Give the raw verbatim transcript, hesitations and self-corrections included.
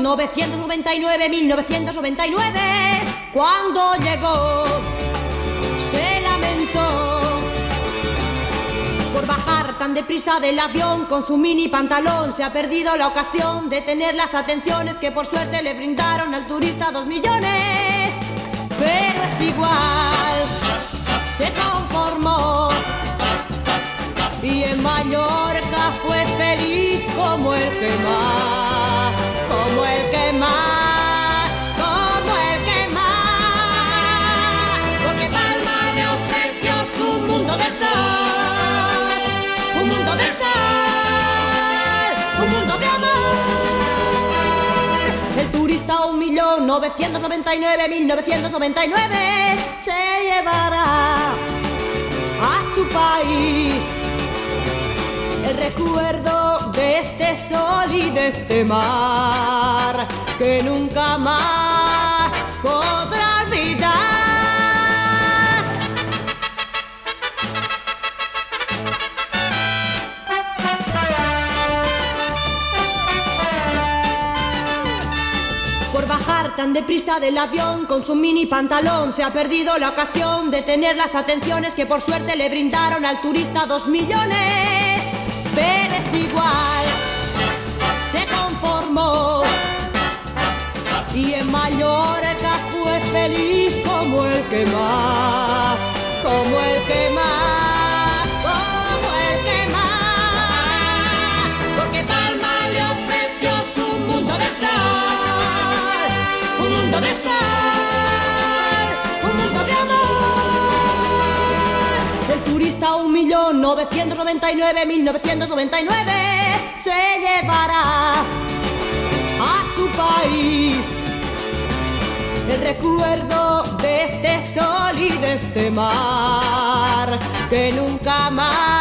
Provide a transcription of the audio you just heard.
novecientos noventa y nueve, mil novecientos noventa y nueve, cuando llegó, se lamentó por bajar tan deprisa del avión con su mini pantalón. Se ha perdido la ocasión de tener las atenciones que por suerte le brindaron al turista dos millones. Pero es igual, se conformó y en Mallorca fue feliz como el que más, como el que más, como el que más. Porque Palma le ofreció su mundo de sol, un mundo de sol, un mundo de amor. El turista un millón novecientos noventa y nueve mil novecientos noventa y nueve se llevará a su país el recuerdo de este sol y de este mar que nunca más podrá olvidar. Por bajar tan deprisa del avión con su mini pantalón se ha perdido la ocasión de tener las atenciones que por suerte le brindaron al turista dos millones. Pero es igual, se conformó y en Mallorca fue feliz como el que más, como el que más, como el que más. Porque Palma le ofreció su mundo de sol, un mundo de sol, un mundo de amor. El turista un millón novecientos noventa y nueve mil novecientos noventa y nueve se llevará a su país el recuerdo de este sol y de este mar que nunca más